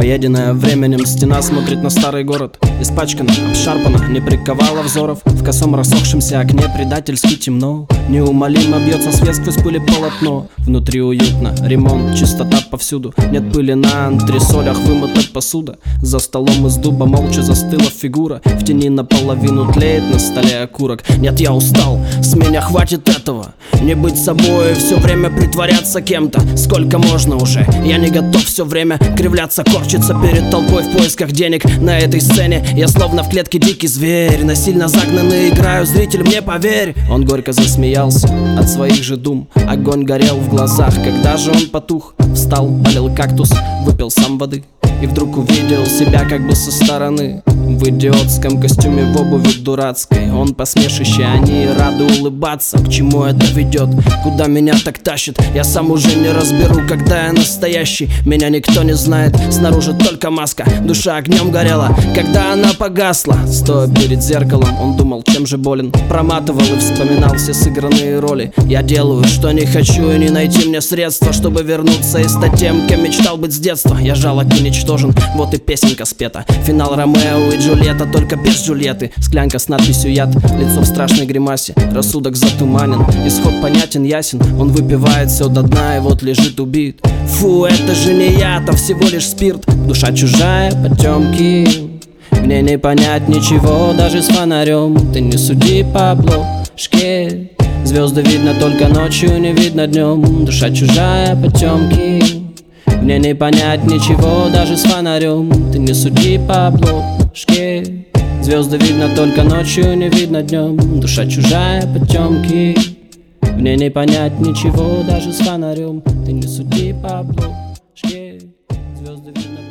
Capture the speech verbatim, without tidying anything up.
Поеденная временем стена смотрит на старый город. Испачкана, обшарпана, не приковала взоров. В косом рассохшемся окне предательски темно. Неумолимо бьется свет сквозь пыли полотно. Внутри уютно, ремонт, чистота повсюду. Нет пыли на антресолях, вымыта посуда. За столом из дуба молча застыла фигура. В тени наполовину тлеет на столе окурок. Нет, я устал, с меня хватит этого. Не быть собой, все время притворяться кем-то. Сколько можно уже, я не готов все время кривляться, корчиться перед толпой в поисках денег. На этой сцене я словно в клетке дикий зверь. Насильно загнанный играю, зритель, мне поверь. Он горько засмеялся от своих же дум. Огонь горел в глазах, когда же он потух. Встал, полил кактус, выпил сам воды. И вдруг увидел себя как бы со стороны. В идиотском костюме, в обуви дурацкой. Он посмешище, они рады улыбаться. К чему это ведет? Куда меня так тащит? Я сам уже не разберу, когда я настоящий. Меня никто не знает, снаружи только маска. Душа огнем горела, когда она погасла. Стоя перед зеркалом, он думал, чем же болен. Проматывал и вспоминал все сыгранные роли. Я делаю, что не хочу, и не найти мне средства, чтобы вернуться и стать тем, кем мечтал быть с детства. Я жалок и ничтожен, вот и песенка спета. Финал Ромео и Джульетта, только без Джульетты. Склянка с надписью яд, лицо в страшной гримасе. Рассудок затуманен, исход понятен, ясен. Он выпивает все до дна и вот лежит убит. Фу, это же не яд, а всего лишь спирт. Душа чужая, потемки. Мне не понять ничего, даже с фонарем. Ты не суди по обложке. Звезды видно только ночью, не видно днем. Душа чужая, потемки. Мне не понять ничего, даже с фонарем. Ты не суди по обложке. Звезды видно только ночью, не видно днем. Душа чужая, потемки. Мне не понять ничего, даже с фонарем. Ты не суди по обложке. Звезды видно